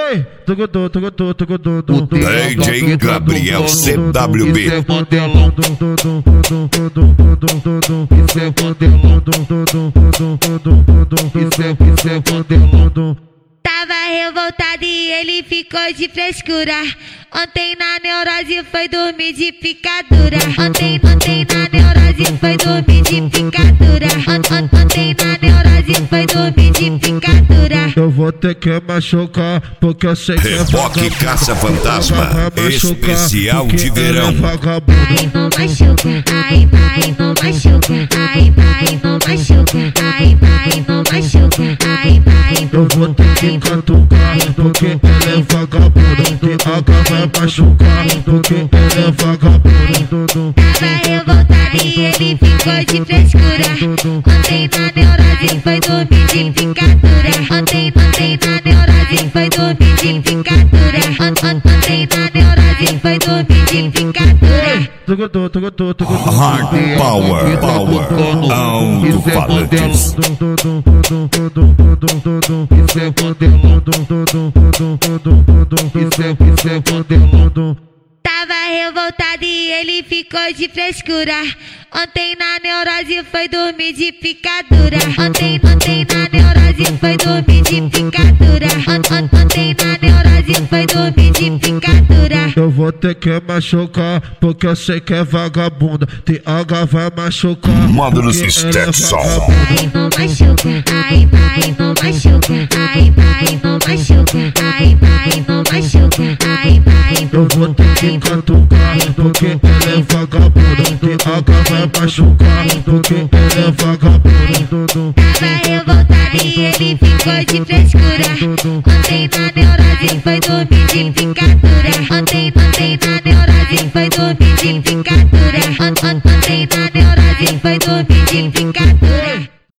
DJ Gabriel CWB. Tava revoltado e ele ficou de frescura. Ontem na neurose foi dormir de picadura. Ontem na neurose foi dormir de picadura. Ontem na neurose foi dormir de picadura. Eu vou ter que machucar, porque eu sei que é Reboque Caça Fantasma, especial de verão. Ai, não machuca, ai, não machuca, ai, não machuca, ai, não machuca, ai, eu vou ter que catucar, porque ela é vagabunda. Que vai machucar, porque ela é vagabunda. Tava revoltado e ele ficou de frescura. Ontem na neurose foi dormir de picadura. Ontem na neurose foi dormir de picadura. Ontem na neurose foi dormir de picadura. Hard Power, alto-falantes. Tava revoltado e ele ficou de frescura. Ontem na neurose foi dormir de picadura. Ontem na neurose foi dormir de picadura. Ontem na neurose foi dormir de picadura. Eu vou ter que machucar, porque eu sei que é vagabunda. TH vai machucar. Módulos Stetson. Ai, não machuca, ai, não machuca, ai, não machuca, ai, não machuca, ai, eu vou ter que catucar, porque ela é vagabunda. TH vai machucar, porque ela é vagabunda. Tava revoltado e ele ficou de frescura. Ontem na neurose foi dormir de picadura. Ontem na neurose foi dormir de picadura. Ontem na neurose foi dormir de picadura.